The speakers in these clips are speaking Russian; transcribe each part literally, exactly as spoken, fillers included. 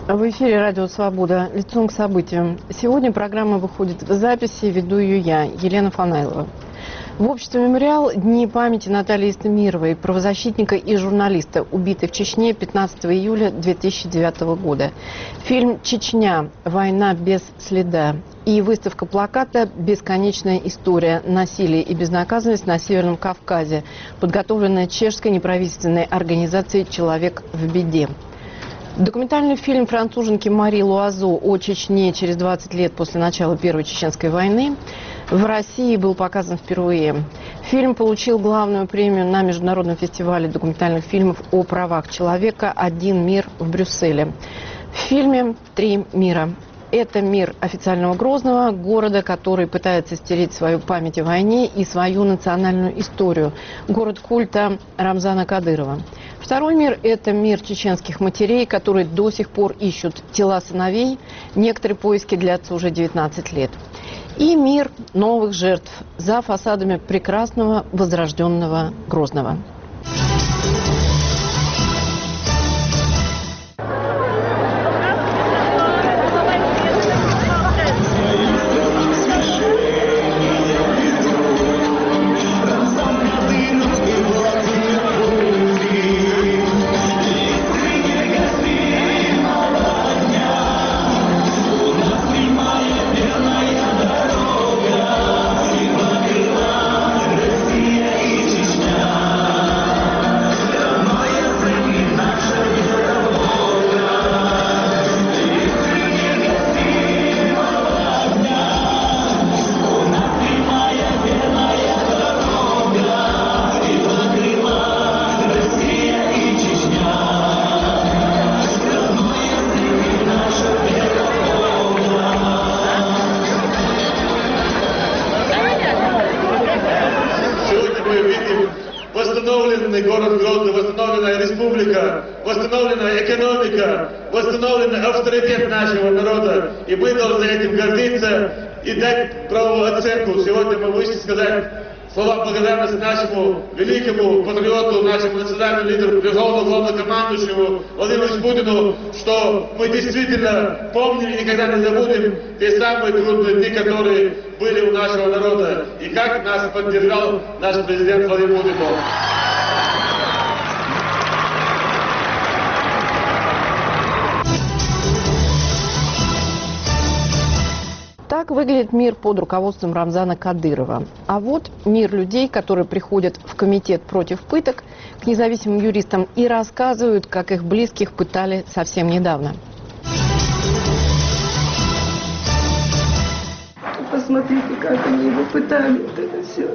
В эфире «Радио Свобода». Лицом к событиям. Сегодня программа выходит в записи, веду ее я, Елена Фанайлова. В обществе «Мемориал» дни памяти Натальи Истемировой, правозащитника и журналиста, убитой в Чечне пятнадцатого июля две тысячи девятого года. Фильм «Чечня. Война без следа» и выставка плаката «Бесконечная история. Насилие и безнаказанность на Северном Кавказе», подготовленная чешской неправительственной организацией «Человек в беде». Документальный фильм француженки Мари Луазо о Чечне через двадцать лет после начала Первой Чеченской войны в России был показан впервые. Фильм получил главную премию на Международном фестивале документальных фильмов о правах человека «Один мир» в Брюсселе. В фильме «Три мира». Это мир официального Грозного, города, который пытается стереть свою память о войне и свою национальную историю. Город культа Рамзана Кадырова. Второй мир – это мир чеченских матерей, которые до сих пор ищут тела сыновей. Некоторые поиски длятся уже девятнадцать лет. И мир новых жертв за фасадами прекрасного возрожденного Грозного. Восстановленный город Грозный, восстановленная республика, восстановленная экономика, восстановленный авторитет нашего народа. И мы должны этим гордиться и дать правовую оценку. Сегодня мы вышли сказать слова благодарности нашему великому патриоту, нашему национальному лидеру, верховному главнокомандующему Владимиру Путину, что мы действительно помним и никогда не забудем те самые трудные дни, которые были у нашего народа. И как нас поддержал наш президент Владимир Путин. Так выглядит мир под руководством Рамзана Кадырова. А вот мир людей, которые приходят в комитет против пыток к независимым юристам и рассказывают, как их близких пытали совсем недавно. Посмотрите, как они его пытали, вот это все.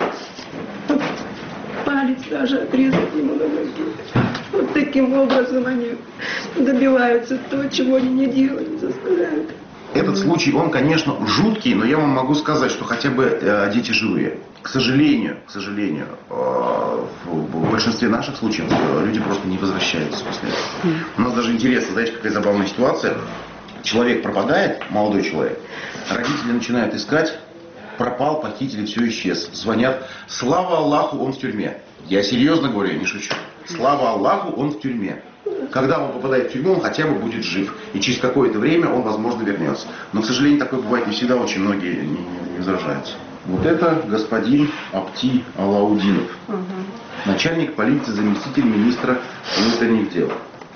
Палец даже отрезать ему на ноге. Вот таким образом они добиваются того, чего они не делают, заставляют. Этот случай, он, конечно, жуткий, но я вам могу сказать, что хотя бы э, дети живые. К сожалению, к сожалению, э, в, в большинстве наших случаев э, люди просто не возвращаются после этого. У нас даже интересно, знаете, какая забавная ситуация. Человек пропадает, молодой человек, родители начинают искать, пропал, похитили, все исчез. Звонят, слава Аллаху, он в тюрьме. Я серьезно говорю, я не шучу. Слава Аллаху, он в тюрьме. Когда он попадает в тюрьму, он хотя бы будет жив. И через какое-то время он, возможно, вернется. Но, к сожалению, такое бывает не всегда, очень многие не, не возражаются. Вот это господин Апти Алаудинов. Угу. Начальник полиции, заместитель министра внутренних дел.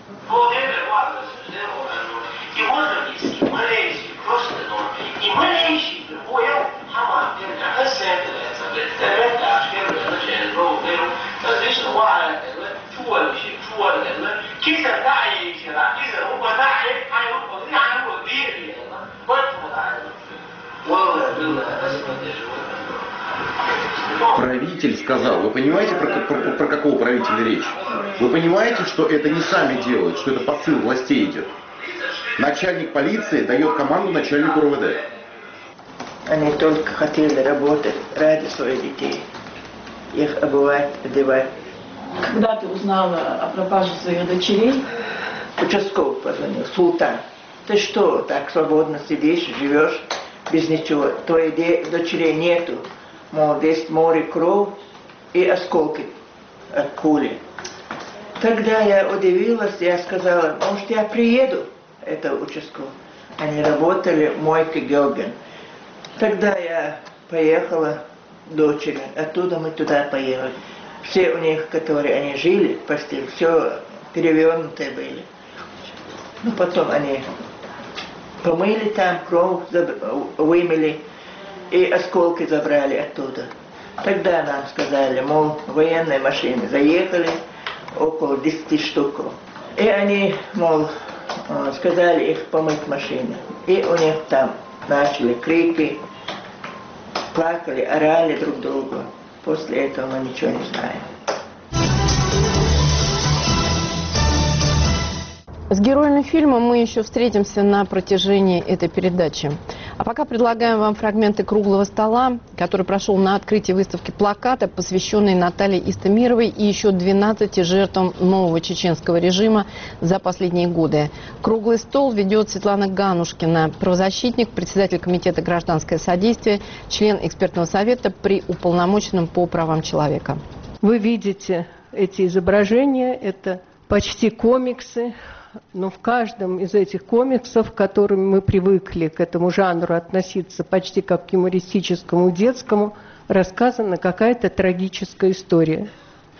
Правитель сказал. Вы понимаете, про, про, про какого правителя речь? Вы понимаете, что это не сами делают, что это посыл властей идет? Начальник полиции дает команду начальнику РОВД. Они только хотели работать ради своих детей. Их обувать, одевать. Когда ты узнала о пропаже своих дочерей? Участковый позвонил, Султан. Ты что, так свободно сидишь, живешь без ничего? Твоих дочерей нету. Мол, здесь море крови и осколки от пули. Тогда я удивилась, я сказала, может, я приеду это участковый. Они работали, Мойка Георгин. Тогда я поехала к дочери, оттуда мы туда поехали. Все у них, которые они жили в постели, все перевернутые были. Ну, потом они помыли там, кровь вымыли и осколки забрали оттуда. Тогда нам сказали, мол, военные машины заехали, около десяти штук. И они, мол, сказали их помыть машины. И у них там начали крики, плакали, орали друг другу. После этого мы ничего не знаем. С героями фильма мы еще встретимся на протяжении этой передачи. А пока предлагаем вам фрагменты круглого стола, который прошел на открытии выставки плаката, посвященной Наталье Истемировой и еще двенадцати жертвам нового чеченского режима за последние годы. Круглый стол ведет Светлана Ганушкина, правозащитник, председатель комитета «Гражданское содействие», член экспертного совета при уполномоченном по правам человека. Вы видите эти изображения, это почти комиксы. Но в каждом из этих комиксов, к которым мы привыкли к этому жанру относиться почти как к юмористическому, детскому, рассказана какая-то трагическая история.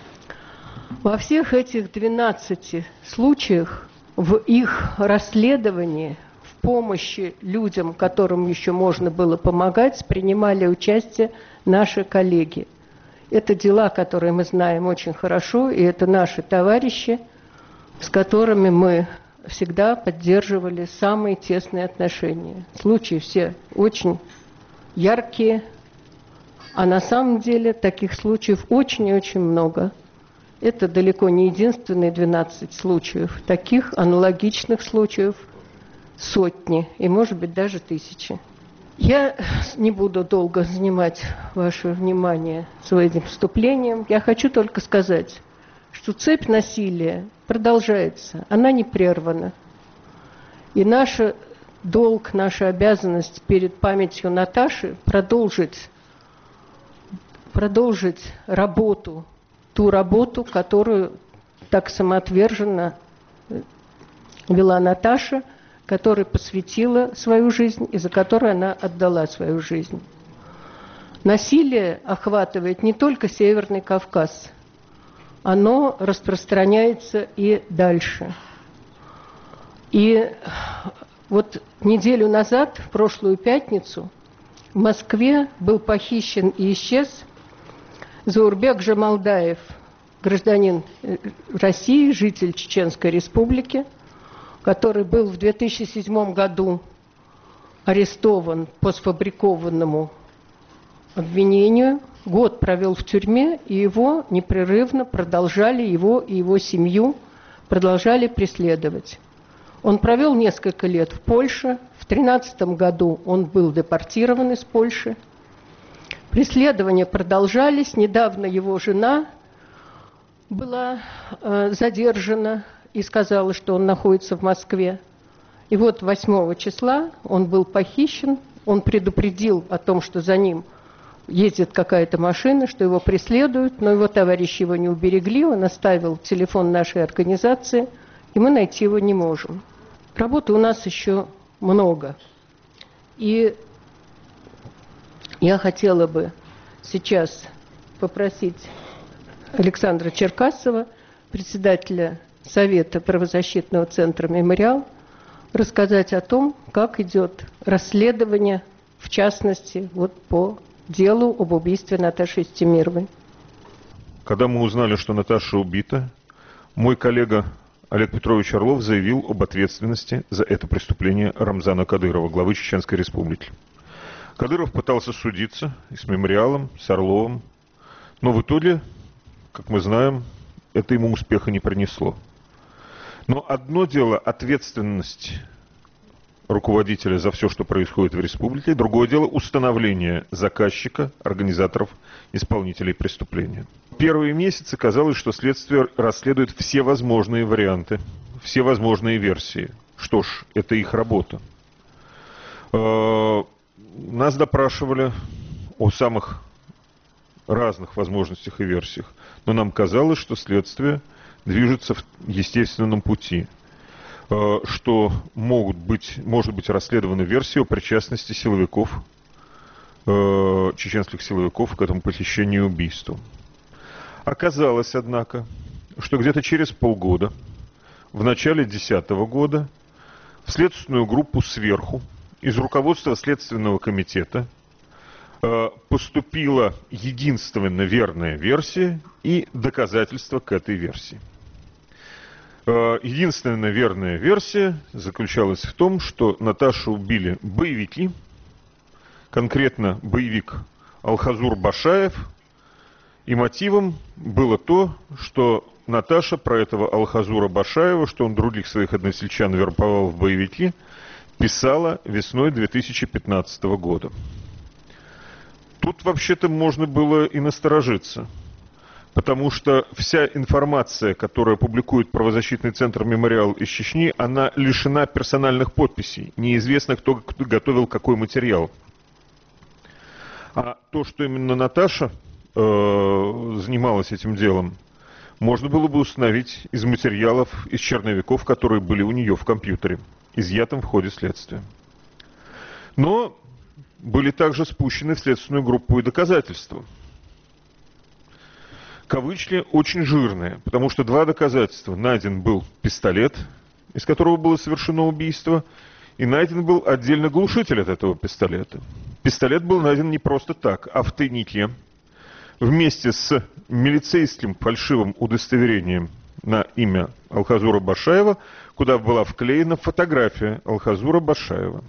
Во всех этих двенадцати случаях в их расследовании, в помощи людям, которым еще можно было помогать, принимали участие наши коллеги. Это дела, которые мы знаем очень хорошо, и это наши товарищи, с которыми мы всегда поддерживали самые тесные отношения. Случаи все очень яркие, а на самом деле таких случаев очень и очень много. Это далеко не единственные двенадцать случаев. Таких аналогичных случаев сотни и, может быть, даже тысячи. Я не буду долго занимать ваше внимание своим вступлением. Я хочу только сказать, что цепь насилия продолжается, она не прервана. И наш долг, наша обязанность перед памятью Наташи продолжить, продолжить работу, ту работу, которую так самоотверженно вела Наташа, которой посвятила свою жизнь и за которую она отдала свою жизнь. Насилие охватывает не только Северный Кавказ, оно распространяется и дальше. И вот неделю назад, в прошлую пятницу, в Москве был похищен и исчез Заурбек Жамалдаев, гражданин России, житель Чеченской Республики, который был в две тысячи седьмом году арестован по сфабрикованному обвинению, год провел в тюрьме, и его непрерывно продолжали, его и его семью продолжали преследовать. Он провел несколько лет в Польше. В две тысячи тринадцатом году он был депортирован из Польши. Преследования продолжались. Недавно его жена была э, задержана и сказала, что он находится в Москве. И вот восьмого числа он был похищен. Он предупредил о том, что за ним ездит какая-то машина, что его преследуют, но его товарищи его не уберегли, он оставил телефон нашей организации, и мы найти его не можем. Работы у нас еще много. И я хотела бы сейчас попросить Александра Черкасова, председателя Совета правозащитного центра «Мемориал», рассказать о том, как идет расследование, в частности, вот по делу об убийстве Наташи Истемировой. Когда мы узнали, что Наташа убита, мой коллега Олег Петрович Орлов заявил об ответственности за это преступление Рамзана Кадырова, главы Чеченской Республики. Кадыров пытался судиться и с «Мемориалом», с Орловым, но в итоге, как мы знаем, это ему успеха не принесло. Но одно дело ответственность руководителя за все, что происходит в республике, другое дело установление заказчика, организаторов, исполнителей преступления. Первые месяцы казалось, что следствие расследует все возможные варианты, все возможные версии. Что ж, это их работа. Нас допрашивали о самых разных возможностях и версиях, но нам казалось, что следствие движется в естественном пути. что могут быть, может быть расследована версия о причастности силовиков, чеченских силовиков к этому похищению и убийству. Оказалось, однако, что где-то через полгода, в начале две тысячи десятого года, в следственную группу сверху из руководства Следственного комитета поступила единственно верная версия и доказательства к этой версии. Единственная верная версия заключалась в том, что Наташу убили боевики, конкретно боевик Алхазур Башаев, и мотивом было то, что Наташа про этого Алхазура Башаева, что он других своих односельчан вербовал в боевики, писала весной две тысячи пятнадцатого года. Тут вообще-то можно было и насторожиться, потому что вся информация, которую публикует правозащитный центр «Мемориал» из Чечни, она лишена персональных подписей. Неизвестно, кто, кто готовил какой материал. А то, что именно Наташа э, занималась этим делом, можно было бы установить из материалов, из черновиков, которые были у нее в компьютере, изъятым в ходе следствия. Но были также спущены в следственную группу и доказательства. Кавычки очень жирные, потому что два доказательства. Найден был пистолет, из которого было совершено убийство, и найден был отдельно глушитель от этого пистолета. Пистолет был найден не просто так, а в тайнике, вместе с милицейским фальшивым удостоверением на имя Алхазура Башаева, куда была вклеена фотография Алхазура Башаева.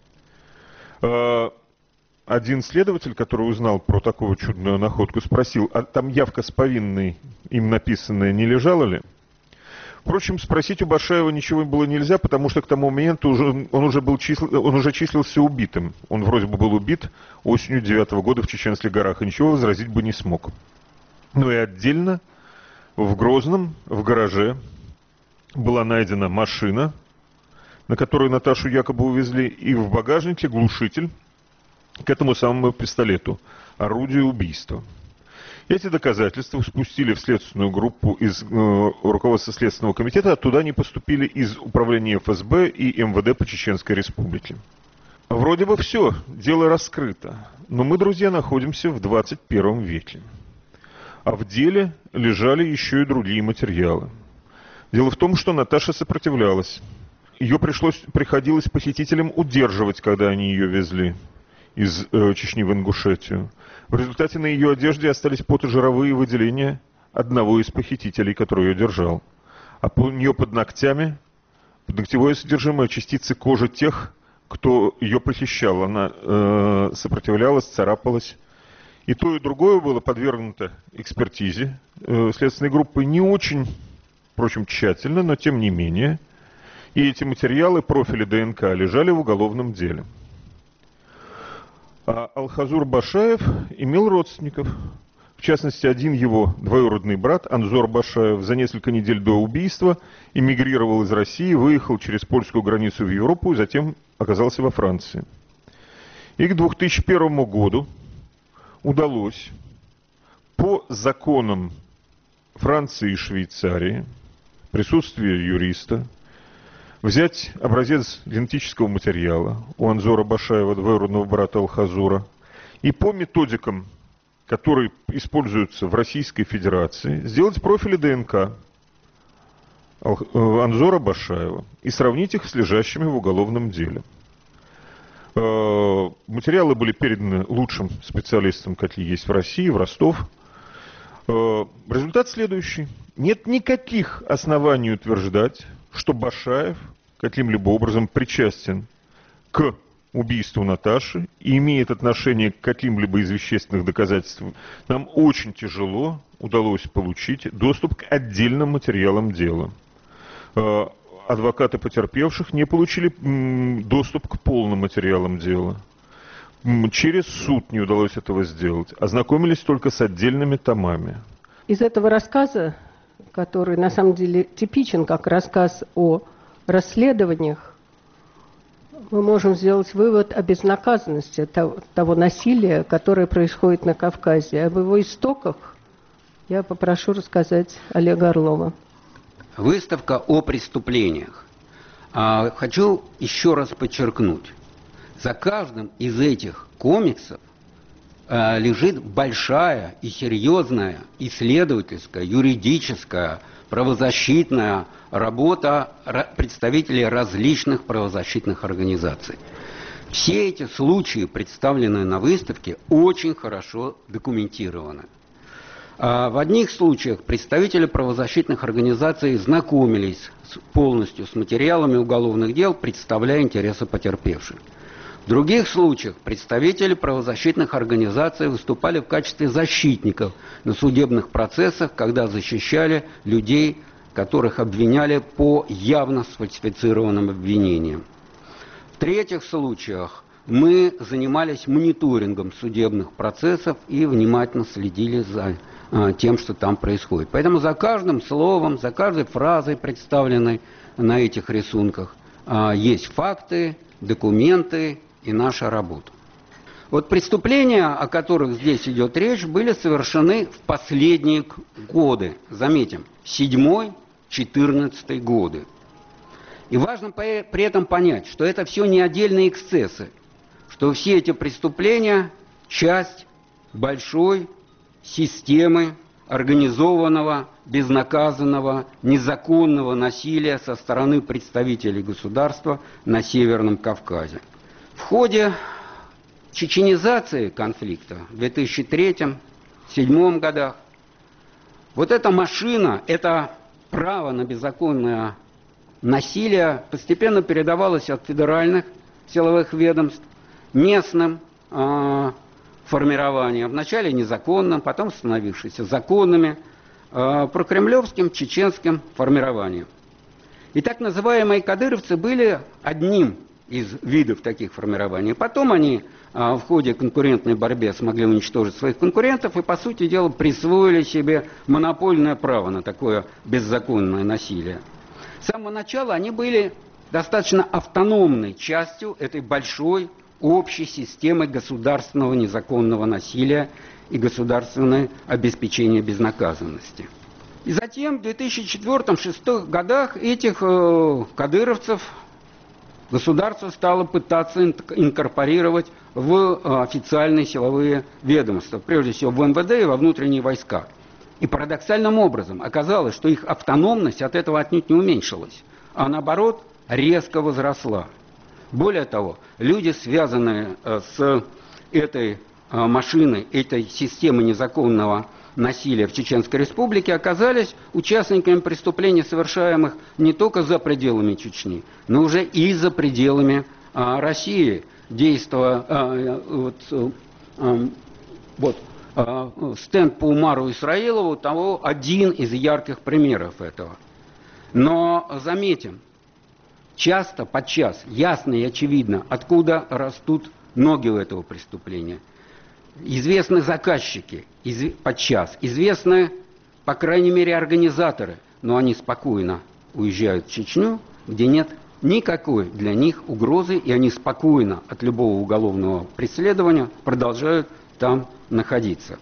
Один следователь, который узнал про такую чудную находку, спросил, а там явка с повинной, им написанная, не лежала ли? Впрочем, спросить у Башаева ничего было нельзя, потому что к тому моменту уже, он, уже был числ, он уже числился убитым. Он вроде бы был убит осенью девятого года в Чеченских горах, и ничего возразить бы не смог. Ну и отдельно в Грозном, в гараже, была найдена машина, на которую Наташу якобы увезли, и в багажнике глушитель к этому самому пистолету, орудие убийства. Эти доказательства спустили в следственную группу из э, руководства Следственного комитета, оттуда они поступили из управления эф эс бэ и эм вэ дэ по Чеченской Республике. Вроде бы все, дело раскрыто, но мы, друзья, находимся в двадцать первом веке. А в деле лежали еще и другие материалы. Дело в том, что Наташа сопротивлялась. Ее пришлось, приходилось похитителям удерживать, когда они ее везли из э, Чечни в Ингушетию. В результате на ее одежде остались потожировые выделения одного из похитителей, который ее держал. А у нее под ногтями, под ногтевое содержимое, частицы кожи тех, кто ее похищал. Она э, сопротивлялась, царапалась. И то, и другое было подвергнуто экспертизе э, следственной группы не очень, впрочем, тщательно, но тем не менее. И эти материалы, профили дэ эн ка, лежали в уголовном деле. А Алхазур Башаев имел родственников. В частности, один его двоюродный брат, Анзор Башаев, за несколько недель до убийства эмигрировал из России, выехал через польскую границу в Европу и затем оказался во Франции. И к две тысячи первому году удалось по законам Франции и Швейцарии, в присутствии юриста, взять образец генетического материала у Анзора Башаева, двоюродного брата Алхазура, и по методикам, которые используются в Российской Федерации, сделать профили дэ эн ка Анзора Башаева и сравнить их с лежащими в уголовном деле. Материалы были переданы лучшим специалистам, какие есть в России, в Ростов. Результат следующий. Нет никаких оснований утверждать, что Башаев каким-либо образом причастен к убийству Наташи и имеет отношение к каким-либо из вещественных доказательств. Нам очень тяжело удалось получить доступ к отдельным материалам дела. Адвокаты потерпевших не получили доступ к полным материалам дела. Через суд не удалось этого сделать. Ознакомились только с отдельными томами. Из этого рассказа, который на самом деле типичен как рассказ о расследованиях, мы можем сделать вывод о безнаказанности того, того насилия, которое происходит на Кавказе. Об его истоках я попрошу рассказать Олега Орлова. Выставка о преступлениях. Хочу еще раз подчеркнуть, за каждым из этих комиксов лежит большая и серьезная исследовательская, юридическая, правозащитная работа представителей различных правозащитных организаций. Все эти случаи, представленные на выставке, очень хорошо документированы. В одних случаях представители правозащитных организаций знакомились полностью с материалами уголовных дел, представляя интересы потерпевших. В других случаях представители правозащитных организаций выступали в качестве защитников на судебных процессах, когда защищали людей, которых обвиняли по явно сфальсифицированным обвинениям. В третьих случаях мы занимались мониторингом судебных процессов и внимательно следили за а, тем, что там происходит. Поэтому за каждым словом, за каждой фразой, представленной на этих рисунках, а, есть факты, документы и наша работа. Вот преступления, о которых здесь идет речь, были совершены в последние годы. Заметим, седьмой, четырнадцатый годы. И важно при этом понять, что это все не отдельные эксцессы, что все эти преступления – часть большой системы организованного, безнаказанного, незаконного насилия со стороны представителей государства на Северном Кавказе. В ходе чеченизации конфликта в две тысячи третьем — две тысячи седьмом годах вот эта машина, это право на беззаконное насилие постепенно передавалось от федеральных силовых ведомств местным э, формированиям, вначале незаконным, потом становившимся законными, э, прокремлевским чеченским формированием. И так называемые кадыровцы были одним из видов таких формирований. Потом они а, в ходе конкурентной борьбы смогли уничтожить своих конкурентов и, по сути дела, присвоили себе монопольное право на такое беззаконное насилие. С самого начала они были достаточно автономной частью этой большой общей системы государственного незаконного насилия и государственного обеспечения безнаказанности. И затем в две тысячи четвёртом — две тысячи шестом годах этих э, кадыровцев государство стало пытаться инкорпорировать в официальные силовые ведомства, прежде всего в эм вэ дэ и во внутренние войска. И парадоксальным образом оказалось, что их автономность от этого отнюдь не уменьшилась, а наоборот резко возросла. Более того, люди, связанные с этой машиной, этой системой незаконного насилия в Чеченской Республике, оказались участниками преступлений, совершаемых не только за пределами Чечни, но уже и за пределами а, России. Действуя а, вот, а, вот, а, стенд по Умару Исраилову, того один из ярких примеров этого. Но заметим, часто, подчас, ясно и очевидно, откуда растут ноги у этого преступления. Известны заказчики, изв... подчас, известны, по крайней мере, организаторы, но они спокойно уезжают в Чечню, где нет никакой для них угрозы, и они спокойно от любого уголовного преследования продолжают там находиться.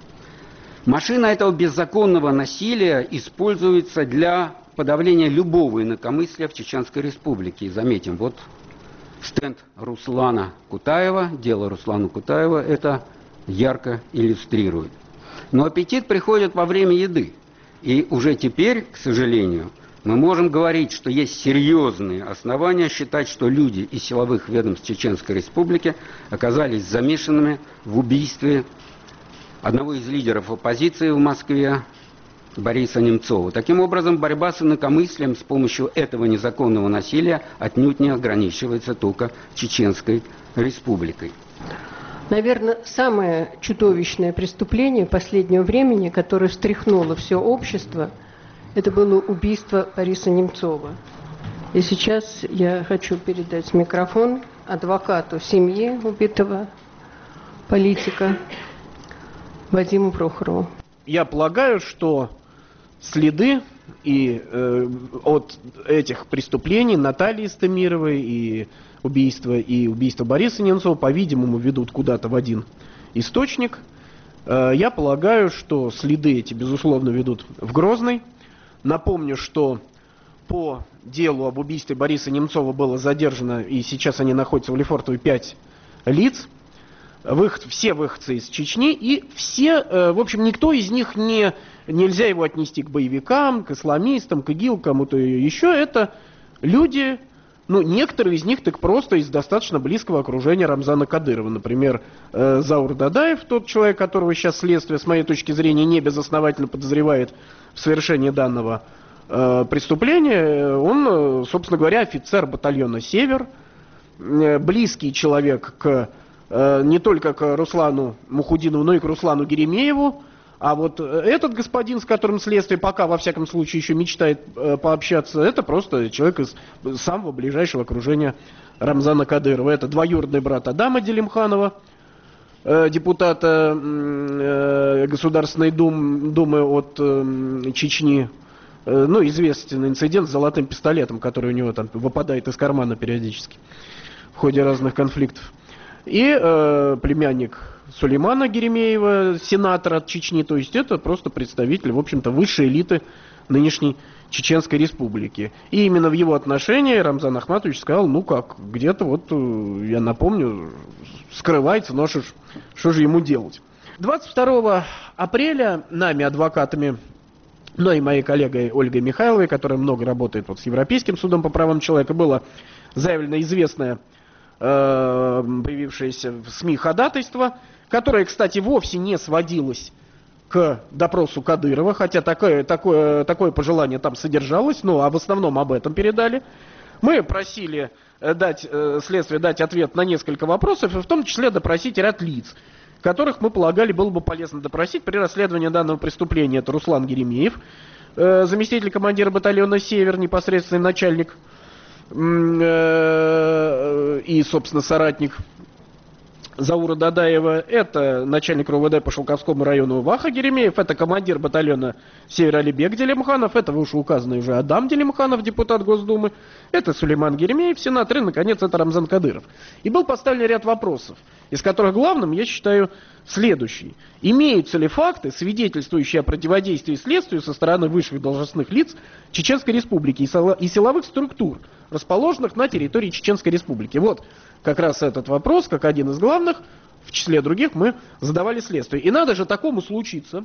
Машина этого беззаконного насилия используется для подавления любого инакомыслия в Чеченской Республике. И заметим, вот стенд Руслана Кутаева, дело Руслана Кутаева, это ярко иллюстрирует. Но аппетит приходит во время еды. И уже теперь, к сожалению, мы можем говорить, что есть серьезные основания считать, что люди из силовых ведомств Чеченской Республики оказались замешанными в убийстве одного из лидеров оппозиции в Москве, Бориса Немцова. Таким образом, борьба с инакомыслием с помощью этого незаконного насилия отнюдь не ограничивается только Чеченской Республикой. Наверное, самое чудовищное преступление последнего времени, которое встряхнуло все общество, это было убийство Бориса Немцова. И сейчас я хочу передать микрофон адвокату семьи убитого политика Вадиму Прохорову. Я полагаю, что следы и э, от этих преступлений Натальи Стамировой и убийства и убийства Бориса Немцова, по-видимому, ведут куда-то в один источник. Э, я полагаю, что следы эти, безусловно, ведут в Грозный. Напомню, что по делу об убийстве Бориса Немцова было задержано, и сейчас они находятся в Лефортово, пять лиц. Выход, все выходцы из Чечни, и все, э, в общем, никто из них не, нельзя его отнести к боевикам, к исламистам, к ИГИЛ, кому-то еще. Это люди, ну, некоторые из них так просто из достаточно близкого окружения Рамзана Кадырова. Например, э, Заур Дадаев, тот человек, которого сейчас следствие, с моей точки зрения, не безосновательно подозревает в совершении данного э, преступления. Он, собственно говоря, офицер батальона «Север», э, близкий человек к не только к Руслану Мухудинову, но и к Руслану Геремееву. А вот этот господин, с которым следствие пока, во всяком случае, еще мечтает э, пообщаться, это просто человек из самого ближайшего окружения Рамзана Кадырова. Это двоюродный брат Адама Делимханова, э, депутата э, Государственной Дум, Думы от э, Чечни. Э, ну, известен инцидент с золотым пистолетом, который у него там выпадает из кармана периодически в ходе разных конфликтов. И э, племянник Сулеймана Геремеева, сенатор от Чечни, то есть это просто представитель, в общем-то, высшей элиты нынешней Чеченской Республики. И именно в его отношении Рамзан Ахматович сказал, ну как, где-то вот, я напомню, скрывается, ну а что ж, что же ему делать? двадцать второго апреля нами, адвокатами, ну и моей коллегой Ольгой Михайловой, которая много работает вот с Европейским судом по правам человека, было заявлено известное появившееся в СМИ ходатайство, которое, кстати, вовсе не сводилось к допросу Кадырова, хотя такое, такое, такое пожелание там содержалось, но а в основном об этом передали. Мы просили дать, следствие дать ответ на несколько вопросов, и в том числе допросить ряд лиц, которых мы полагали было бы полезно допросить при расследовании данного преступления. Это Руслан Геремеев, заместитель командира батальона «Север», непосредственный начальник и, собственно, соратник Заура Дадаева. Это начальник РОВД по Шелковскому району Ваха Геремеев. Это командир батальона «Север» Алибек Делимханов. Это вышеуказанный уже Адам Делимханов, депутат Госдумы. Это Сулейман Геремеев, сенатор. И, наконец, это Рамзан Кадыров. И был поставлен ряд вопросов, из которых главным, я считаю, следующий. Имеются ли факты, свидетельствующие о противодействии следствию со стороны высших должностных лиц Чеченской Республики и силовых структур, расположенных на территории Чеченской Республики? Вот как раз этот вопрос, как один из главных, в числе других, мы задавали следствию. И надо же такому случиться,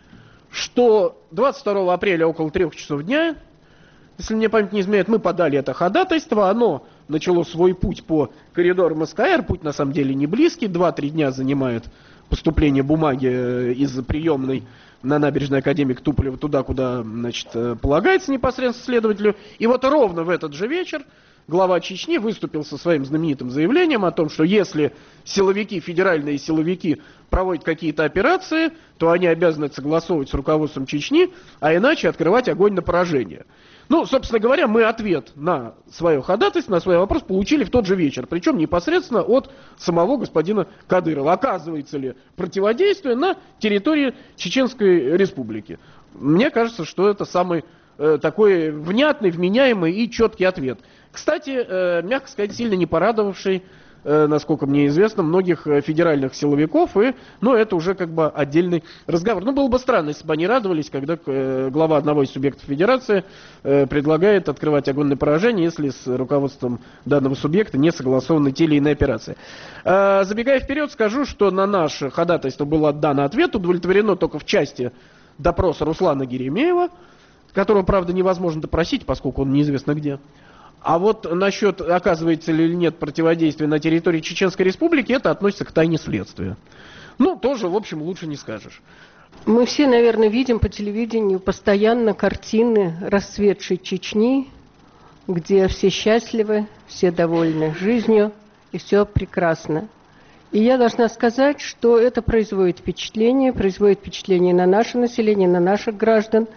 что двадцать второго апреля около трех часов дня, если мне память не изменяет, мы подали это ходатайство, оно начало свой путь по коридорам СКР, путь на самом деле не близкий, два-три дня занимает поступление бумаги из приемной на набережной Академик Туполева туда, куда, значит, полагается непосредственно следователю. И вот ровно в этот же вечер глава Чечни выступил со своим знаменитым заявлением о том, что если силовики, федеральные силовики проводят какие-то операции, то они обязаны согласовывать с руководством Чечни, а иначе открывать огонь на поражение. Ну, собственно говоря, мы ответ на свое ходатайство, на свой вопрос получили в тот же вечер, причем непосредственно от самого господина Кадырова. Оказывается ли противодействие на территории Чеченской Республики? Мне кажется, что это самый э, такой внятный, вменяемый и четкий ответ. Кстати, э, мягко сказать, сильно не порадовавший, э, насколько мне известно, многих федеральных силовиков, и, ну, это уже как бы отдельный разговор. Ну, было бы странно, если бы они радовались, когда э, глава одного из субъектов федерации э, предлагает открывать огонь на поражение, если с руководством данного субъекта не согласованы те или иные операции. Э, забегая вперед, скажу, что на наше ходатайство был отдан ответ, удовлетворено только в части допроса Руслана Геремеева, которого, правда, невозможно допросить, поскольку он неизвестно где. А вот насчет, оказывается ли или нет противодействия на территории Чеченской Республики, это относится к тайне следствия. Ну, тоже, в общем, лучше не скажешь. Мы все, наверное, видим по телевидению постоянно картины расцветшей Чечни, где все счастливы, все довольны жизнью, и все прекрасно. И я должна сказать, что это производит впечатление, производит впечатление на наше население, на наших граждан,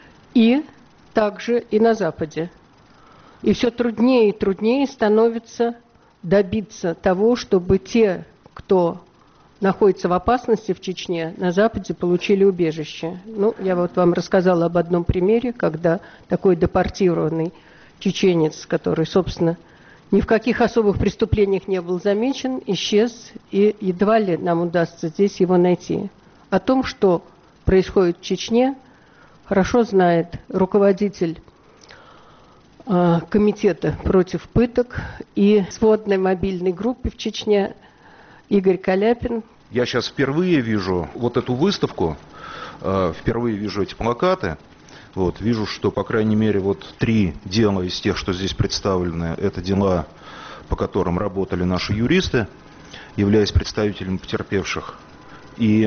и также и на Западе. И все труднее и труднее становится добиться того, чтобы те, кто находится в опасности в Чечне, на Западе получили убежище. Ну, я вот вам рассказала об одном примере, когда такой депортированный чеченец, который, собственно, ни в каких особых преступлениях не был замечен, исчез, и едва ли нам удастся здесь его найти. О том, что происходит в Чечне, хорошо знает руководитель Комитета против пыток и сводной мобильной группы в Чечне Игорь Каляпин. Я сейчас впервые вижу вот эту выставку, впервые вижу эти плакаты. Вот, вижу, что, по крайней мере, вот три дела из тех, что здесь представлены, это дела, по которым работали наши юристы, являясь представителями потерпевших. И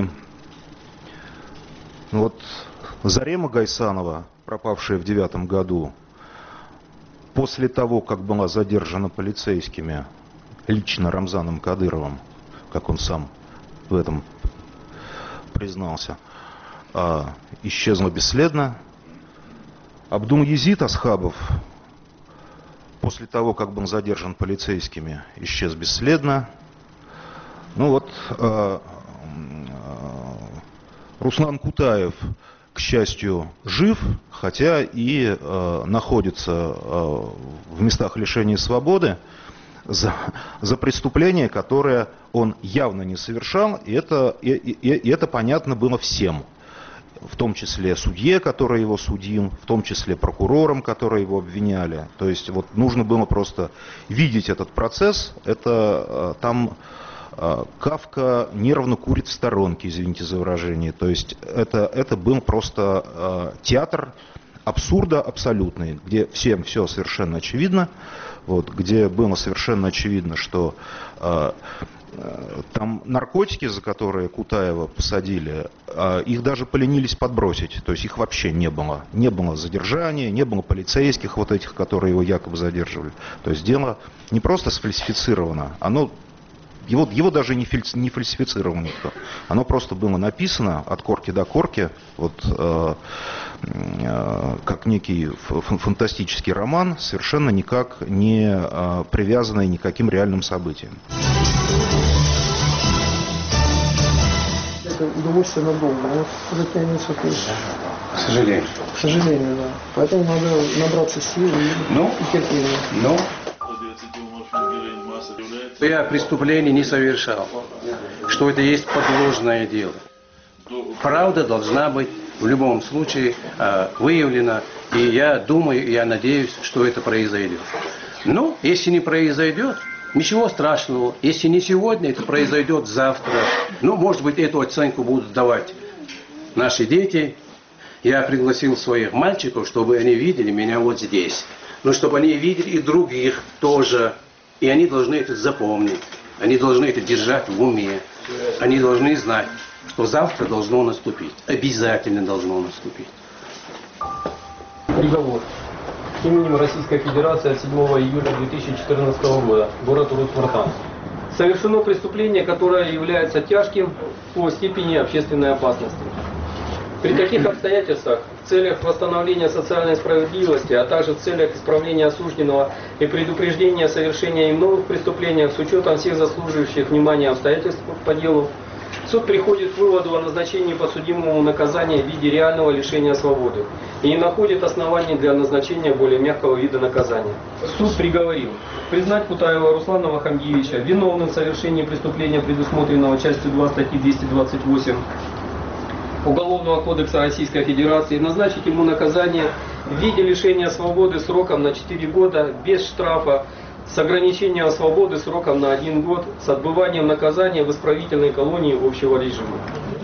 вот Зарема Гайсанова, пропавшая в девятом году, после того, как была задержана полицейскими, лично Рамзаном Кадыровым, как он сам в этом признался, исчезла бесследно. Абдул-Езид Асхабов, после того, как был задержан полицейскими, исчез бесследно. Ну вот, э, э, Руслан Кутаев, к счастью, жив, хотя и э, находится э, в местах лишения свободы за, за преступление, которое он явно не совершал, и это, и, и, и это понятно было всем. В том числе судье, который его судил, в том числе прокурорам, которые его обвиняли. То есть вот нужно было просто видеть этот процесс. Это там Кафка нервно курит в сторонке, извините за выражение. То есть это, это был просто театр абсурда абсолютный, где всем все совершенно очевидно, вот, где было совершенно очевидно, что там наркотики, за которые Кутаева посадили, их даже поленились подбросить. То есть их вообще не было. Не было задержания, не было полицейских вот этих, которые его якобы задерживали. То есть дело не просто сфальсифицировано, оно, его, его даже не, фальс, не фальсифицировано никто. Оно просто было написано от корки до корки, вот, э, э, как некий фантастический роман, совершенно никак не э, привязанный никаким реальным событиям. Это удовольствие надолго, вот затянется тоже. К сожалению. К сожалению, да. Поэтому надо набраться сил и, ну, и терпения. Ну, я преступлений не совершал, что это есть подложное дело. Правда должна быть в любом случае выявлена, и я думаю, я надеюсь, что это произойдет. Ну, если не произойдет, ничего страшного. Если не сегодня, это произойдет завтра. Ну, может быть, эту оценку будут давать наши дети. Я пригласил своих мальчиков, чтобы они видели меня вот здесь. Но чтобы они видели и других тоже. И они должны это запомнить. Они должны это держать в уме. Они должны знать, что завтра должно наступить. Обязательно должно наступить. Приговор. Именем Российской Федерации от седьмого июля две тысячи четырнадцатого года. Город Урус-Мартан. Совершено преступление, которое является тяжким по степени общественной опасности. При таких обстоятельствах, в целях восстановления социальной справедливости, а также в целях исправления осужденного и предупреждения совершения им новых преступлений, с учетом всех заслуживающих внимания обстоятельств по делу, суд приходит к выводу о назначении подсудимому наказания в виде реального лишения свободы и не находит оснований для назначения более мягкого вида наказания. Суд приговорил признать Кутаева Руслана Вахамдиевича виновным в совершении преступления, предусмотренного частью два статьи двести двадцать восемь Уголовного кодекса Российской Федерации, назначить ему наказание в виде лишения свободы сроком на четыре года без штрафа, с ограничением свободы сроком на один год, с отбыванием наказания в исправительной колонии общего режима.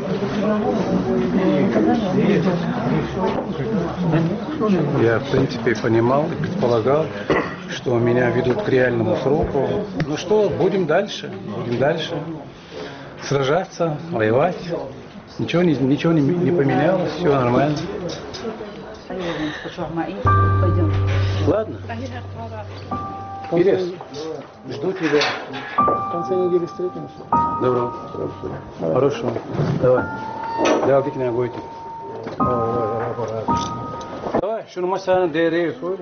Я, в принципе, понимал и предполагал, что меня ведут к реальному сроку. Ну что, будем дальше, будем дальше сражаться, воевать. Ничего не, ничего не, не поменялось, все нормально. Ладно. Ирис, жду тебя. В конце недели встретимся. Добро. Хорошо. Давай. Давай, бик на гойте. Давай, şunu masanın değeri söyle.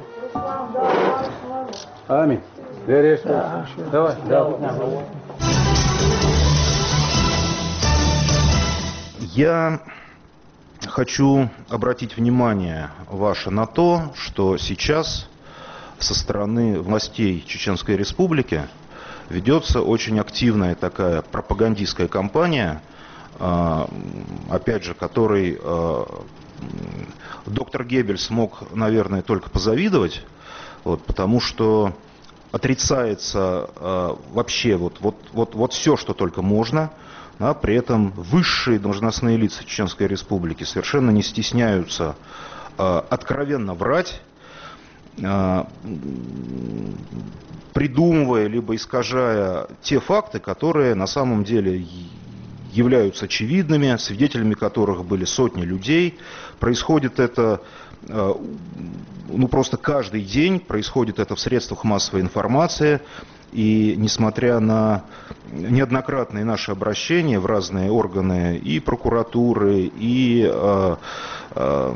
Аминь. Değeri söyle. Давай, давай. Я хочу обратить внимание ваше на то, что сейчас со стороны властей Чеченской Республики ведется очень активная такая пропагандистская кампания, опять же, которой доктор Геббельс мог, наверное, только позавидовать, Вот, потому что отрицается э, вообще вот, вот, вот, вот все, что только можно. Да, при этом высшие должностные лица Чеченской Республики совершенно не стесняются э, откровенно врать, э, придумывая либо искажая те факты, которые на самом деле являются очевидными, свидетелями которых были сотни людей. Происходит это э, ну, просто каждый день, происходит это в средствах массовой информации. И несмотря на неоднократные наши обращения в разные органы и прокуратуры, и э, э,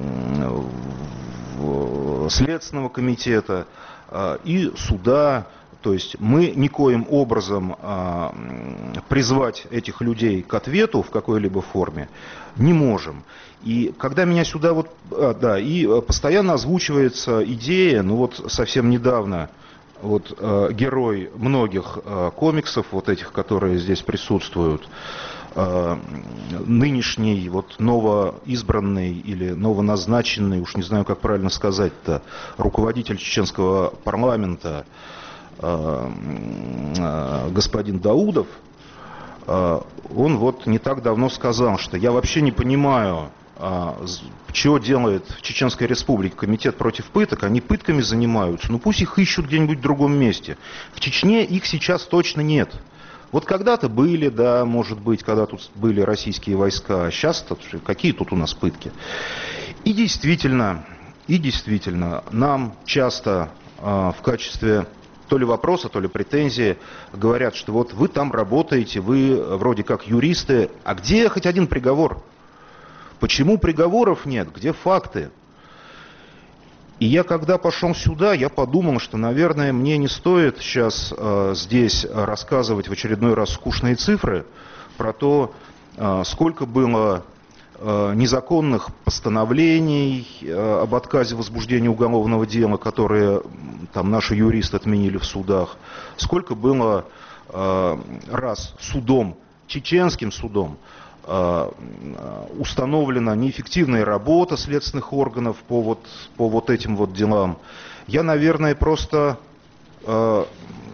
Следственного комитета, э, и суда, то есть мы никоим образом э, призвать этих людей к ответу в какой-либо форме не можем. И когда меня сюда вот, а, да, и постоянно озвучивается идея, ну вот совсем недавно, вот э, герой многих э, комиксов, вот этих, которые здесь присутствуют, э, нынешний, вот новоизбранный или новоназначенный, уж не знаю, как правильно сказать-то, руководитель чеченского парламента, э, э, господин Даудов, э, он вот не так давно сказал, что я вообще не понимаю, что делает в Чеченской Республике комитет против пыток, они пытками занимаются, ну пусть их ищут где-нибудь в другом месте. В Чечне их сейчас точно нет. Вот когда-то были, да, может быть, когда тут были российские войска, а сейчас какие тут у нас пытки? И действительно, и действительно, нам часто э, в качестве то ли вопроса, то ли претензии говорят, что вот вы там работаете, вы вроде как юристы, а где хоть один приговор? Почему приговоров нет? Где факты? И я, когда пошел сюда, я подумал, что, наверное, мне не стоит сейчас э, здесь рассказывать в очередной раз скучные цифры про то, э, сколько было э, незаконных постановлений э, об отказе в возбуждении уголовного дела, которые там наши юристы отменили в судах, сколько было э, раз судом, чеченским судом, установлена неэффективная работа следственных органов по вот, по вот этим вот делам. Я, наверное, просто э,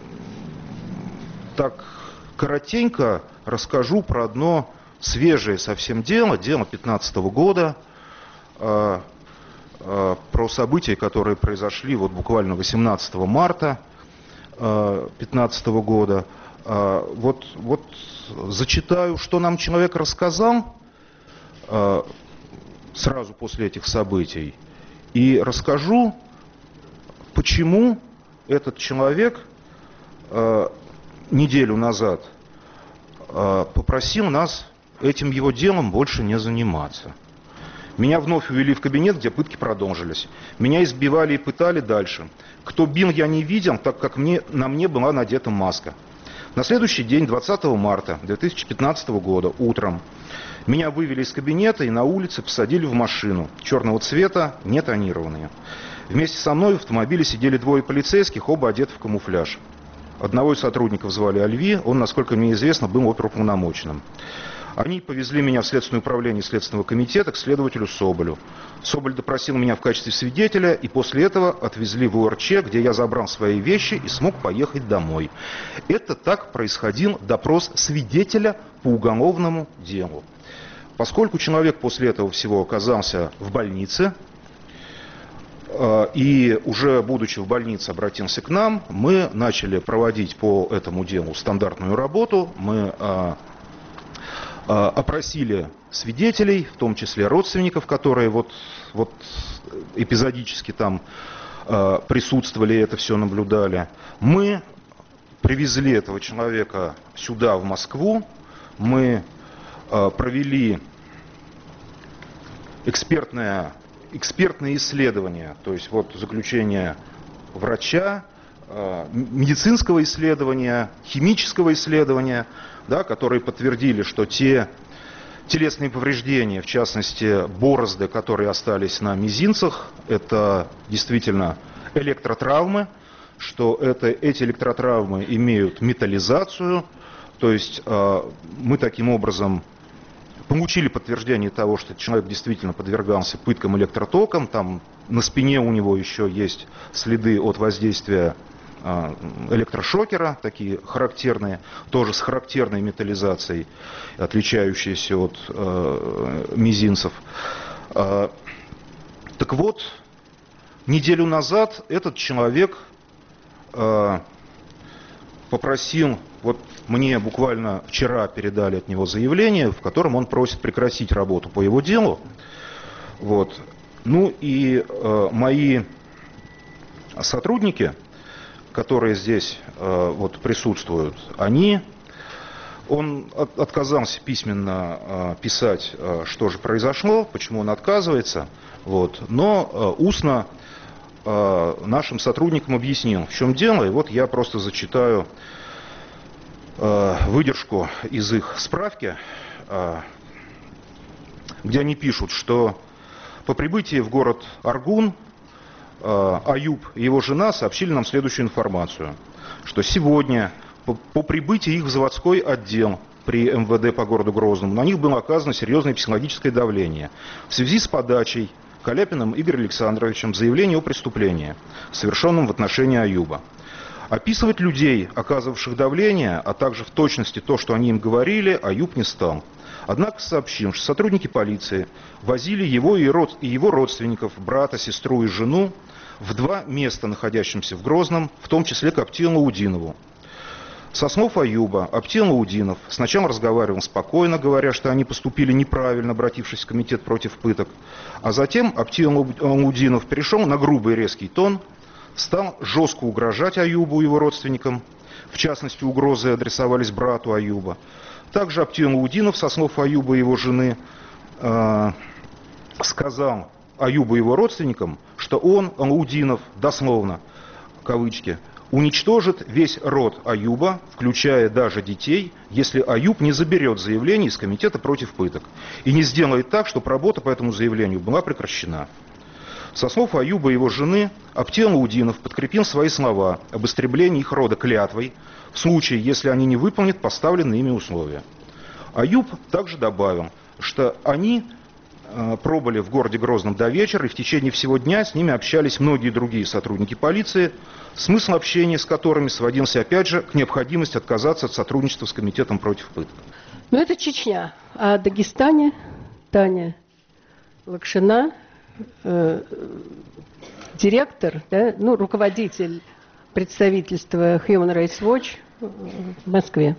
так коротенько расскажу про одно свежее совсем дело, дело две тысячи пятнадцатого года, э, э, про события, которые произошли вот буквально восемнадцатого марта две тысячи пятнадцатого года. Э, вот, вот зачитаю, что нам человек рассказал э, сразу после этих событий, и расскажу, почему этот человек э, неделю назад э, попросил нас этим его делом больше не заниматься. Меня вновь увели в кабинет, где пытки продолжились. Меня избивали и пытали дальше. Кто бил, я не видел, так как мне, на мне была надета маска. На следующий день, двадцатого марта две тысячи пятнадцатого года, утром, меня вывели из кабинета и на улице посадили в машину черного цвета, не тонированные. Вместе со мной в автомобиле сидели двое полицейских, оба одеты в камуфляж. Одного из сотрудников звали Альви, он, насколько мне известно, был оперуполномоченным. Они повезли меня в Следственное управление Следственного комитета к следователю Соболю. Соболь допросил меня в качестве свидетеля, и после этого отвезли в УРЧ, где я забрал свои вещи и смог поехать домой. Это так происходил допрос свидетеля по уголовному делу. Поскольку человек после этого всего оказался в больнице, и уже будучи в больнице обратился к нам, мы начали проводить по этому делу стандартную работу. Мы опросили свидетелей, в том числе родственников, которые вот, вот эпизодически там э, присутствовали и это все наблюдали. Мы привезли этого человека сюда, в Москву. Мы э, провели экспертное, экспертное исследование, то есть вот заключение врача, э, медицинского исследования, химического исследования, да, которые подтвердили, что те телесные повреждения, в частности борозды, которые остались на мизинцах, это действительно электротравмы, что это, эти электротравмы имеют металлизацию, то есть э, мы таким образом получили подтверждение того, что человек действительно подвергался пыткам электротоком. Там на спине у него еще есть следы от воздействия электрошокера, такие характерные, тоже с характерной металлизацией, отличающиеся от э, мизинцев. Э, так вот, неделю назад этот человек э, попросил, вот мне буквально вчера передали от него заявление, в котором он просит прекратить работу по его делу. Вот. Ну и э, мои сотрудники, которые здесь э, вот, присутствуют, они, он от, отказался письменно э, писать, э, что же произошло, почему он отказывается, вот, но э, устно э, нашим сотрудникам объяснил, в чем дело, и вот я просто зачитаю э, выдержку из их справки, э, где они пишут, что по прибытии в город Аргун Аюб и его жена сообщили нам следующую информацию, что сегодня по, по прибытии их в заводской отдел при эм вэ дэ по городу Грозному на них было оказано серьезное психологическое давление в связи с подачей Каляпиным Игорем Александровичем заявления о преступлении, совершенном в отношении Аюба. Описывать людей, оказывавших давление, а также в точности то, что они им говорили, Аюб не стал. Однако сообщим, что сотрудники полиции возили его и его родственников, брата, сестру и жену, в два места, находящимся в Грозном, в том числе к Аптину Лаудинову. Со слов Аюба, Аптин Лаудинов сначала разговаривал спокойно, говоря, что они поступили неправильно, обратившись в комитет против пыток, а затем Аптин Лаудинов перешел на грубый резкий тон, стал жестко угрожать Аюбу и его родственникам, в частности, угрозы адресовались брату Аюба. Также Аптин Лаудинов, со слов Аюба и его жены, э, сказал Аюбу и его родственникам, что он, Лаудинов, дословно, кавычки, уничтожит весь род Аюба, включая даже детей, если Аюб не заберет заявление из комитета против пыток и не сделает так, чтобы работа по этому заявлению была прекращена. Со слов Аюба и его жены, Аптин Лаудинов подкрепил свои слова об истреблении их рода клятвой, в случае, если они не выполнят поставленные ими условия. Аюб также добавил, что они э, пробыли в городе Грозном до вечера, и в течение всего дня с ними общались многие другие сотрудники полиции, смысл общения с которыми сводился, опять же, к необходимости отказаться от сотрудничества с комитетом против пыток. Ну, это Чечня. А о Дагестане Таня Лакшина, э, директор, да, ну, руководитель представительства Human Rights Watch в Москве.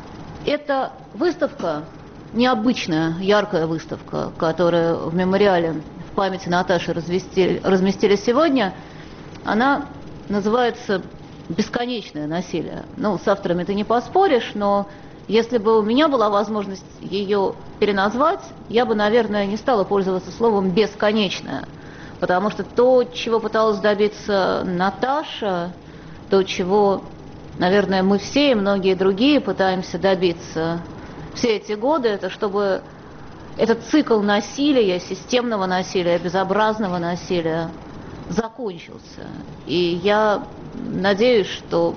Это выставка, необычная, яркая выставка, которую в мемориале в памяти Наташи разместили, разместили сегодня. Она называется «Бесконечное насилие». Ну, с авторами ты не поспоришь, но если бы у меня была возможность ее переназвать, я бы, наверное, не стала пользоваться словом «бесконечное». Потому что то, чего пыталась добиться Наташа, то, чего, наверное, мы все и многие другие пытаемся добиться все эти годы, это чтобы этот цикл насилия, системного насилия, безобразного насилия закончился. И я надеюсь, что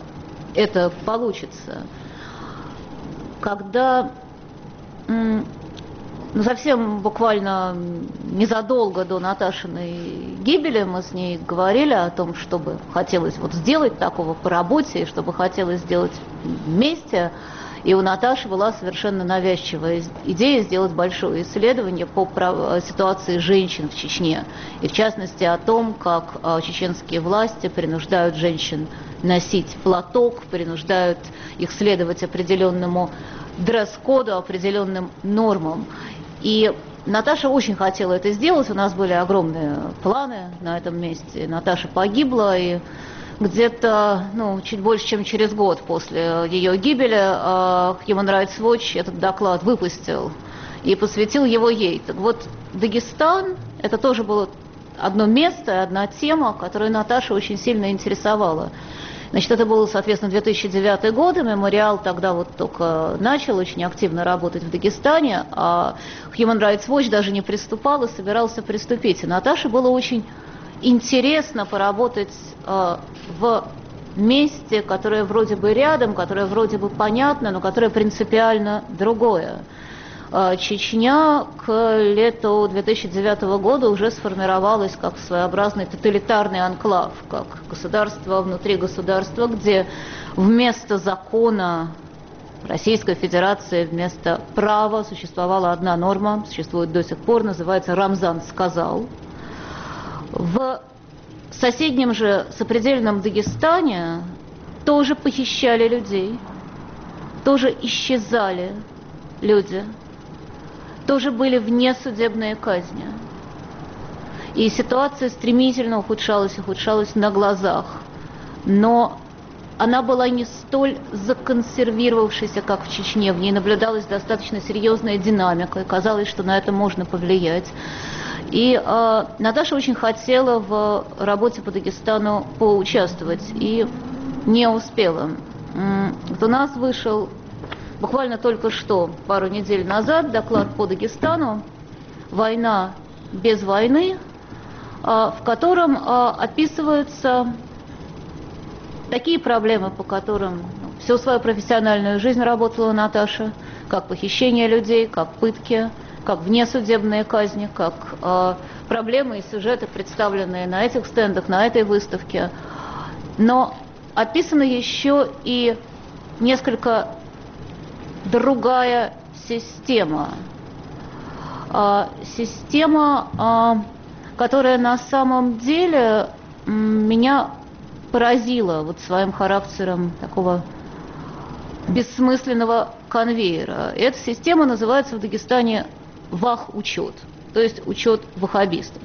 это получится. Когда ну, совсем буквально незадолго до Наташиной гибели мы с ней говорили о том, чтобы хотелось вот сделать такого по работе, и чтобы хотелось сделать вместе. И у Наташи была совершенно навязчивая идея сделать большое исследование по ситуации женщин в Чечне. И в частности о том, как чеченские власти принуждают женщин носить платок, принуждают их следовать определенному дресс-коду, определенным нормам. И Наташа очень хотела это сделать, у нас были огромные планы на этом месте. Наташа погибла, и где-то ну, чуть больше, чем через год после ее гибели Human Rights Watch этот доклад выпустил и посвятил его ей. Так вот, Дагестан – это тоже было одно место, одна тема, которая Наташу очень сильно интересовала. Значит, это был, соответственно, две тысячи девятый год, и мемориал тогда вот только начал очень активно работать в Дагестане, а Human Rights Watch даже не приступал и собирался приступить. И Наташе было очень интересно поработать э, в месте, которое вроде бы рядом, которое вроде бы понятно, но которое принципиально другое. Чечня к лету две тысячи девятого года уже сформировалась как своеобразный тоталитарный анклав, как государство внутри государства, где вместо закона Российской Федерации, вместо права существовала одна норма, существует до сих пор, называется «Рамзан сказал». В соседнем же сопредельном Дагестане тоже похищали людей, тоже исчезали люди, тоже были внесудебные казни. И ситуация стремительно ухудшалась и ухудшалась на глазах. Но она была не столь законсервировавшейся, как в Чечне. В ней наблюдалась достаточно серьезная динамика, и казалось, что на это можно повлиять. И э, Наташа очень хотела в работе по Дагестану поучаствовать, и не успела. Вот у нас вышел буквально только что, пару недель назад, доклад по Дагестану «Война без войны», в котором описываются такие проблемы, по которым всю свою профессиональную жизнь работала Наташа, как похищение людей, как пытки, как внесудебные казни, как проблемы и сюжеты, представленные на этих стендах, на этой выставке. Но описана еще и несколько другая система. Система, которая на самом деле меня поразила вот своим характером такого бессмысленного конвейера. Эта система называется в Дагестане вах-учет, то есть учет ваххабистов.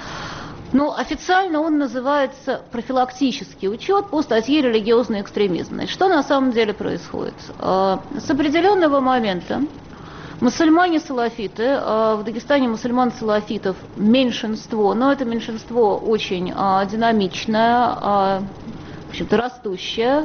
Ну, официально он называется профилактический учет по статье «Религиозный экстремизм». Значит, что на самом деле происходит? С определенного момента мусульмане-салафиты, в Дагестане мусульман-салафитов меньшинство, но это меньшинство очень динамичное, в общем-то растущее,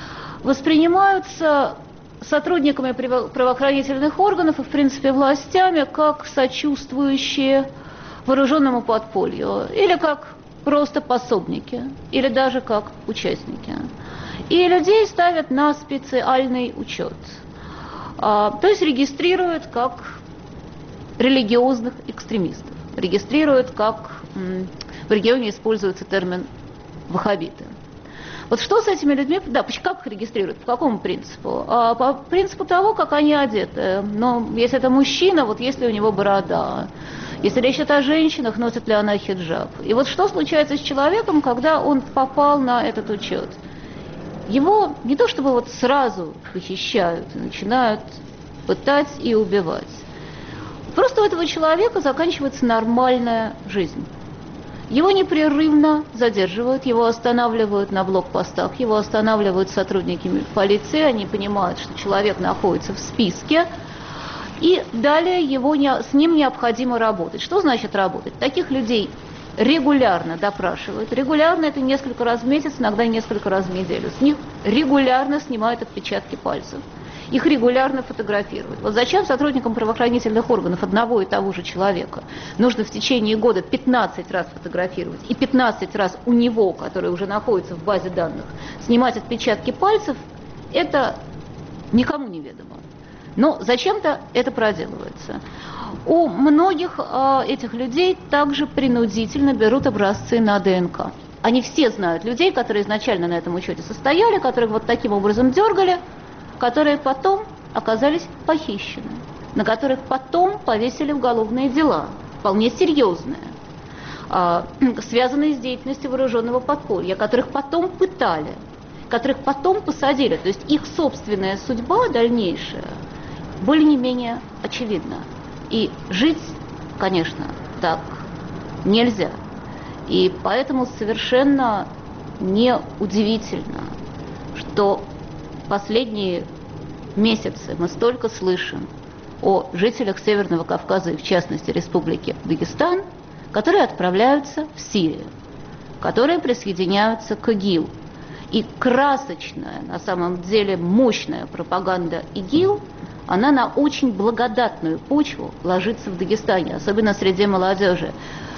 воспринимаются сотрудниками правоохранительных органов и, в принципе, властями как сочувствующие вооруженному подполью, или как просто пособники, или даже как участники. И людей ставят на специальный учет, а, то есть регистрируют как религиозных экстремистов, регистрируют как, м, в регионе используется термин ваххабиты. Вот что с этими людьми, да, как их регистрируют, по какому принципу? А, по принципу того, как они одеты. Но если это мужчина, вот есть ли у него борода. Если речь идет о женщинах, носит ли она хиджаб. И вот что случается с человеком, когда он попал на этот учет? Его не то чтобы вот сразу похищают и начинают пытать и убивать. Просто у этого человека заканчивается нормальная жизнь. Его непрерывно задерживают, его останавливают на блокпостах, его останавливают сотрудники полиции, они понимают, что человек находится в списке, и далее его не, с ним необходимо работать. Что значит работать? Таких людей регулярно допрашивают. Регулярно это несколько раз в месяц, иногда несколько раз в неделю. С них регулярно снимают отпечатки пальцев. Их регулярно фотографируют. Вот зачем сотрудникам правоохранительных органов одного и того же человека нужно в течение года пятнадцать раз фотографировать и пятнадцать раз у него, который уже находится в базе данных, снимать отпечатки пальцев, это никому не ведомо. Но зачем-то это проделывается. У многих э, этих людей также принудительно берут образцы на ДНК. Они все знают людей, которые изначально на этом учете состояли, которых вот таким образом дергали, которые потом оказались похищены, на которых потом повесили уголовные дела, вполне серьезные, э, связанные с деятельностью вооруженного подполья, которых потом пытали, которых потом посадили. То есть их собственная судьба дальнейшая более не менее очевидно. И жить, конечно, так нельзя. И поэтому совершенно неудивительно, что последние месяцы мы столько слышим о жителях Северного Кавказа и, в частности, Республики Дагестан, которые отправляются в Сирию, которые присоединяются к ИГИЛ. И красочная, на самом деле мощная пропаганда ИГИЛ, она на очень благодатную почву ложится в Дагестане, особенно среди молодежи.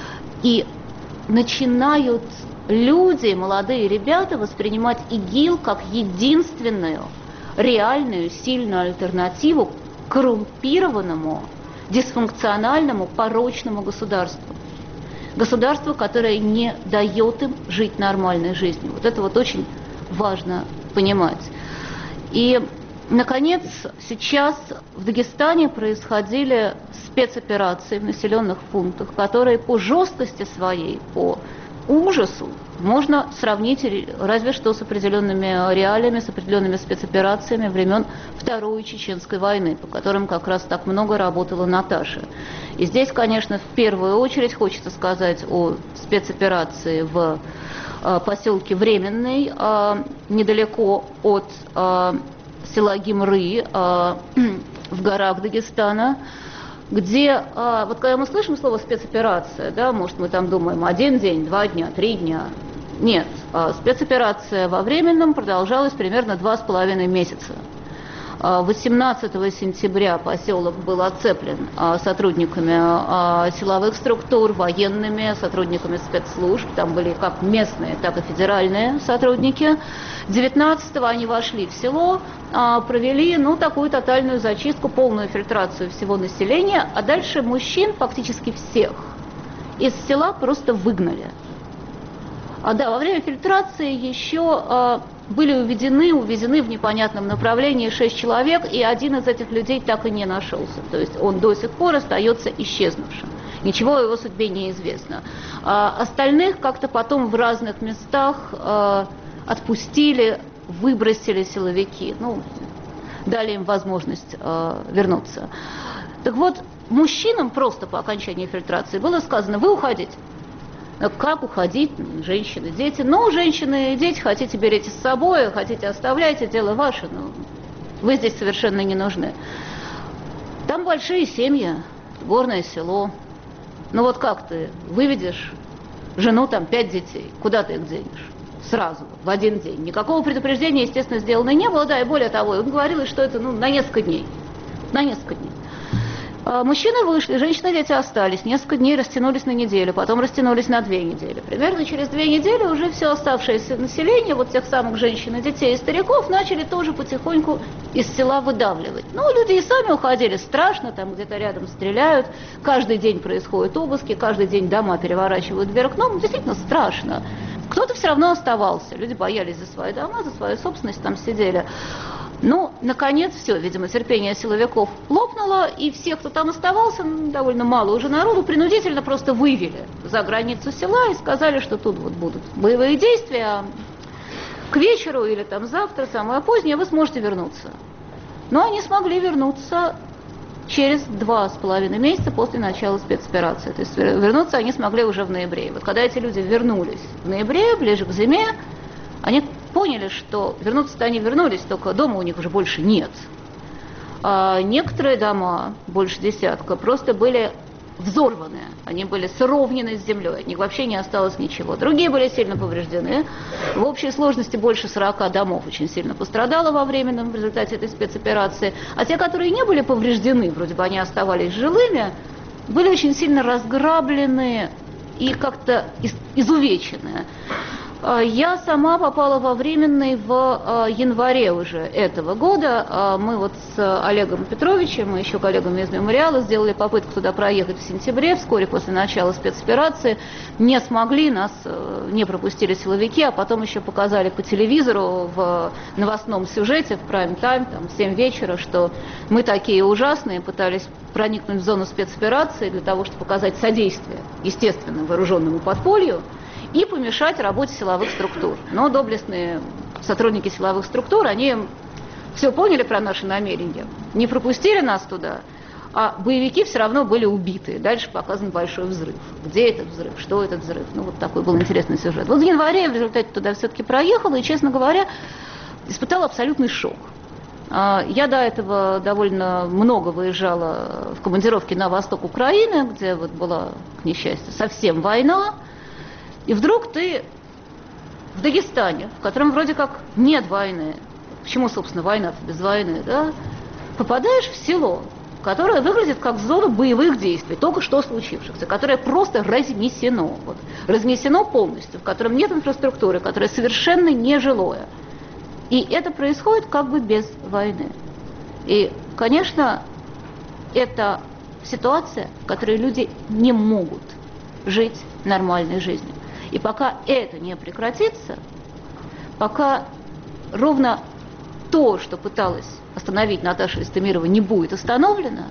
И начинают люди, молодые ребята, воспринимать ИГИЛ как единственную реальную, сильную альтернативу коррумпированному, дисфункциональному, порочному государству. Государство, которое не дает им жить нормальной жизнью. Вот это вот очень важно понимать. И, наконец, сейчас в Дагестане происходили спецоперации в населенных пунктах, которые по жесткости своей, по ужасу можно сравнить разве что с определенными реалиями, с определенными спецоперациями времен Второй Чеченской войны, по которым как раз так много работала Наташа. И здесь, конечно, в первую очередь хочется сказать о спецоперации в э, поселке Временный, э, недалеко от э, села Гимры, э, в горах Дагестана, где, э, вот когда мы слышим слово спецоперация, да, может мы там думаем один день, два дня, три дня. Нет, э, спецоперация во Временном продолжалась примерно два с половиной месяца. восемнадцатого сентября поселок был оцеплен сотрудниками силовых структур, военными, сотрудниками спецслужб. Там были как местные, так и федеральные сотрудники. девятнадцатого они вошли в село, провели ну, такую тотальную зачистку, полную фильтрацию всего населения, а дальше мужчин, фактически всех, из села просто выгнали. А да, во время фильтрации еще были уведены, увезены в непонятном направлении шесть человек, и один из этих людей так и не нашелся. То есть он до сих пор остается исчезнувшим. Ничего о его судьбе не известно. А остальных как-то потом в разных местах а, отпустили, выбросили силовики. Ну, дали им возможность а, вернуться. Так вот, мужчинам просто по окончании фильтрации было сказано: вы уходите. Как уходить? Женщины, дети. Ну, женщины и дети, хотите, берите с собой, хотите, оставляйте, дело ваше. Но вы здесь совершенно не нужны. Там большие семьи, горное село. Ну вот как ты выведешь жену, там, пять детей, куда ты их денешь? Сразу, в один день. Никакого предупреждения, естественно, сделано не было, да, и более того, им говорилось, что это ну, на несколько дней. На несколько дней. Мужчины вышли, женщины и дети остались. Несколько дней растянулись на неделю, потом растянулись на две недели. Примерно через две недели уже все оставшееся население, вот тех самых женщин и детей и стариков, начали тоже потихоньку из села выдавливать. Ну, люди и сами уходили, страшно, там где-то рядом стреляют, каждый день происходят обыски, каждый день дома переворачивают вверх дном, действительно страшно. Кто-то все равно оставался, люди боялись за свои дома, за свою собственность, там сидели. Ну, наконец, все, видимо, терпение силовиков лопнуло, и все, кто там оставался, ну, довольно мало уже народу, принудительно просто вывели за границу села и сказали, что тут вот будут боевые действия, а к вечеру или там завтра, самое позднее, вы сможете вернуться. Но они смогли вернуться через два с половиной месяца после начала спецоперации. То есть вернуться они смогли уже в ноябре. И вот когда эти люди вернулись в ноябре, ближе к зиме, они поняли, что вернуться-то они вернулись, только дома у них уже больше нет. А некоторые дома, больше десятка, просто были взорваны, они были сровнены с землей, от них вообще не осталось ничего. Другие были сильно повреждены. В общей сложности больше сорока домов очень сильно пострадало во временном в результате этой спецоперации. А те, которые не были повреждены, вроде бы они оставались жилыми, были очень сильно разграблены и как-то из- изувечены. Я сама попала во Временный в январе уже этого года. Мы вот с Олегом Петровичем и еще коллегами из мемориала сделали попытку туда проехать в сентябре, вскоре после начала спецоперации. Не смогли, нас не пропустили силовики, а потом еще показали по телевизору в новостном сюжете, в прайм-тайм, там, в семь вечера, что мы такие ужасные, пытались проникнуть в зону спецоперации для того, чтобы показать содействие, естественно, вооруженному подполью, и помешать работе силовых структур. Но доблестные сотрудники силовых структур, они все поняли про наши намерения, не пропустили нас туда, а боевики все равно были убиты. Дальше показан большой взрыв. Где этот взрыв? Что этот взрыв? Ну, вот такой был интересный сюжет. Вот в январе я в результате туда все-таки проехала и, честно говоря, испытала абсолютный шок. Я до этого довольно много выезжала в командировки на восток Украины, где вот была, к несчастью, совсем война. И вдруг ты в Дагестане, в котором вроде как нет войны, почему, собственно, война без войны, да, попадаешь в село, которое выглядит как зона боевых действий, только что случившихся, которое просто разнесено, вот, разнесено полностью, в котором нет инфраструктуры, которое совершенно нежилое. И это происходит как бы без войны. И, конечно, это ситуация, в которой люди не могут жить нормальной жизнью. И пока это не прекратится, пока ровно то, что пыталась остановить Наташа Истемирова, не будет остановлено,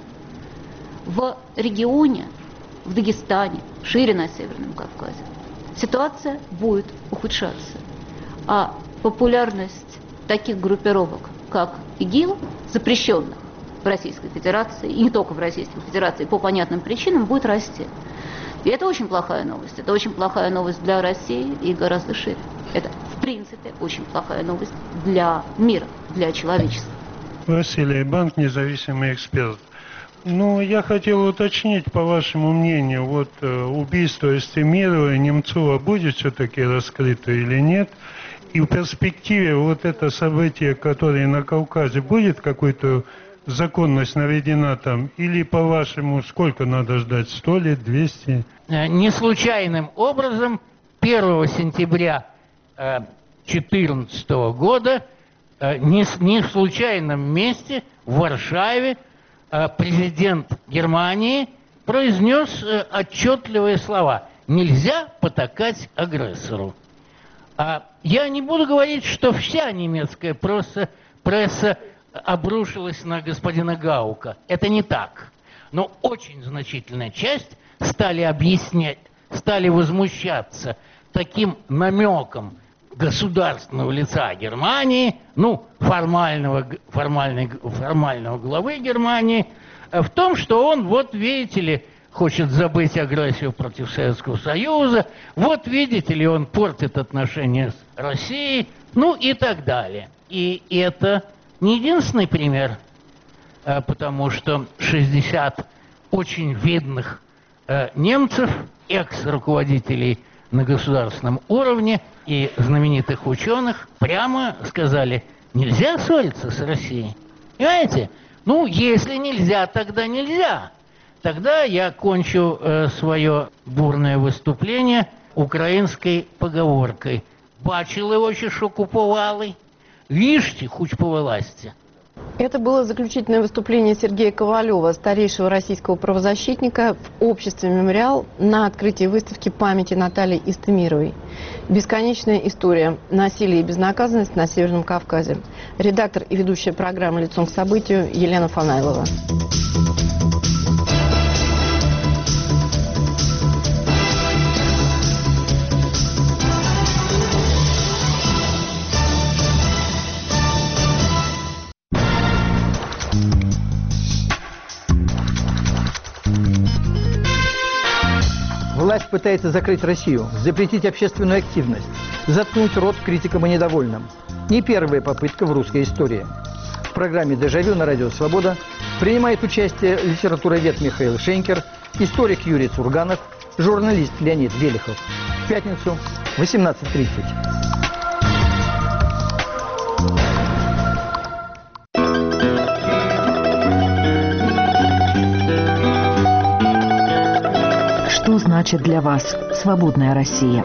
в регионе, в Дагестане, шире на Северном Кавказе, ситуация будет ухудшаться. А популярность таких группировок, как ИГИЛ, запрещенных в Российской Федерации, и не только в Российской Федерации, по понятным причинам, будет расти. И это очень плохая новость. Это очень плохая новость для России и гораздо шире. Это, в принципе, очень плохая новость для мира, для человечества. Василий Банк, независимый эксперт. Ну, я хотел уточнить, по вашему мнению, вот э, убийство Истемирова и Немцова будет все-таки раскрыто или нет? И в перспективе вот это событие, которое на Кавказе, будет какой-то законность наведена там? Или, по-вашему, сколько надо ждать? Сто лет, двести? Не случайным образом первого сентября две тысячи четырнадцатого года не, не в случайном месте в Варшаве президент Германии произнес отчетливые слова: нельзя потакать агрессору. Я не буду говорить, что вся немецкая пресса, пресса обрушилась на господина Гаука. Это не так. Но очень значительная часть стали объяснять, стали возмущаться таким намеком государственного лица Германии, ну, формального, формальной, формального главы Германии, в том, что он, вот видите ли, хочет забыть агрессию против Советского Союза, вот видите ли, он портит отношения с Россией, ну и так далее. И это не единственный пример, потому что шестьдесят очень видных немцев, экс-руководителей на государственном уровне и знаменитых ученых прямо сказали: нельзя ссориться с Россией. Понимаете? Ну, если нельзя, тогда нельзя. Тогда я кончу э, свое бурное выступление украинской поговоркой: «Бачили очі, що купували, віжте, хоч по власти». Это было заключительное выступление Сергея Ковалева, старейшего российского правозащитника, в обществе «Мемориал» на открытии выставки памяти Натальи Истемировой. Бесконечная история насилия и безнаказанности на Северном Кавказе. Редактор и ведущая программы «Лицом к событию» Елена Фанайлова. Власть пытается закрыть Россию, запретить общественную активность, заткнуть рот критикам и недовольным. Не первая попытка в русской истории. В программе «Дежавю» на радио «Свобода» принимает участие литературовед Михаил Шенкер, историк Юрий Цурганов, журналист Леонид Велихов. В пятницу в восемнадцать тридцать. Что значит для вас свободная Россия?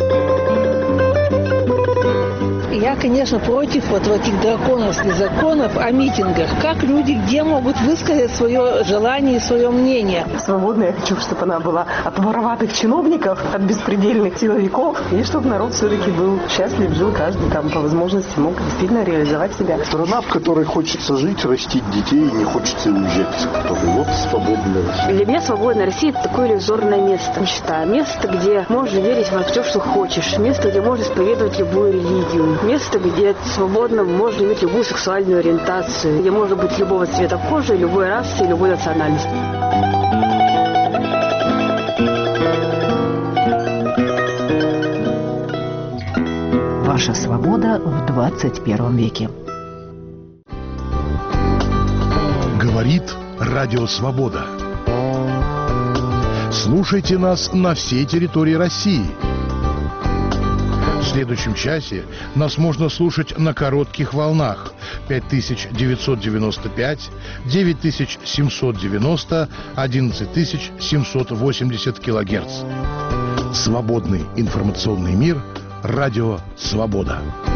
Я, конечно, против вот этих драконовских законов о митингах. Как люди где могут высказать свое желание и свое мнение? Свободная, я хочу, чтобы она была от вороватых чиновников, от беспредельных силовиков, и чтобы народ все-таки был счастлив, жил каждый там по возможности, мог действительно реализовать себя. Страна, в которой хочется жить, растить детей, не хочется уезжать из которой. Вот свободная Россия. Для меня свободная Россия – это такое иллюзорное место, мечта. Место, где можно верить во все, что хочешь. Место, где можно исповедовать любую религию. Место, где свободно можно иметь любую сексуальную ориентацию, где можно быть любого цвета кожи, любой расы и любой национальности. Ваша свобода в двадцать первом веке. Говорит Радио Свобода. Слушайте нас на всей территории России. В следующем часе нас можно слушать на коротких волнах пять тысяч девятьсот девяносто пять, девять тысяч семьсот девяносто, одиннадцать тысяч семьсот восемьдесят килогерц. Свободный информационный мир. Радио Свобода.